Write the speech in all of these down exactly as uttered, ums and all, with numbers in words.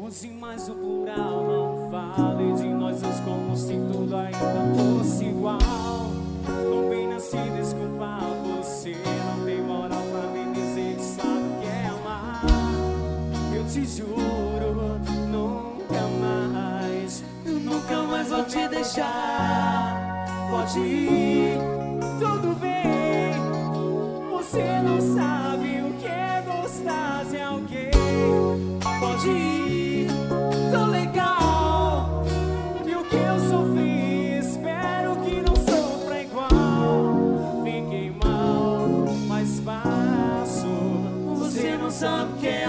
Use mais o plural, não fale de nós dois como se tudo ainda fosse igual. Não venha se desculpar, você não tem moral pra me dizer que sabe o que é amar. Eu te juro, nunca mais, nunca mais vou te deixar. Pode ir, tudo bem. Você não sabe o que é gostar de alguém. Pode ir, tão legal. E o que eu sofri, espero que não sofra igual. Fiquei mal, mas passo. Você não sabe o que é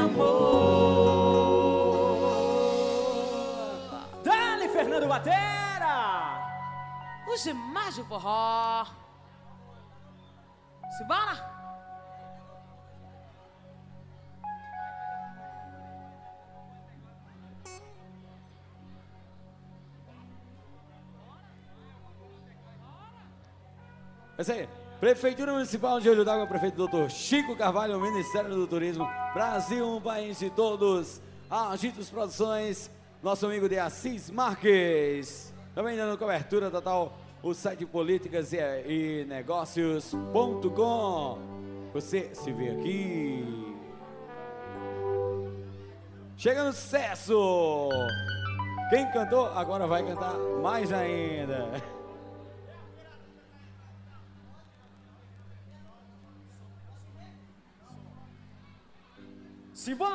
amor. Dale, Fernando Batera! O Gemais do Forró. Simbora? É isso aí. Prefeitura Municipal de Olho d'Água, prefeito doutor Chico Carvalho, Ministério do Turismo, Brasil, um país de todos. Agitos Produções, nosso amigo de Assis Marques. Também dando cobertura total, o site políticas e, e negócios ponto com. Você se vê aqui. Chega no sucesso. Quem cantou, agora vai cantar mais ainda. Simbora!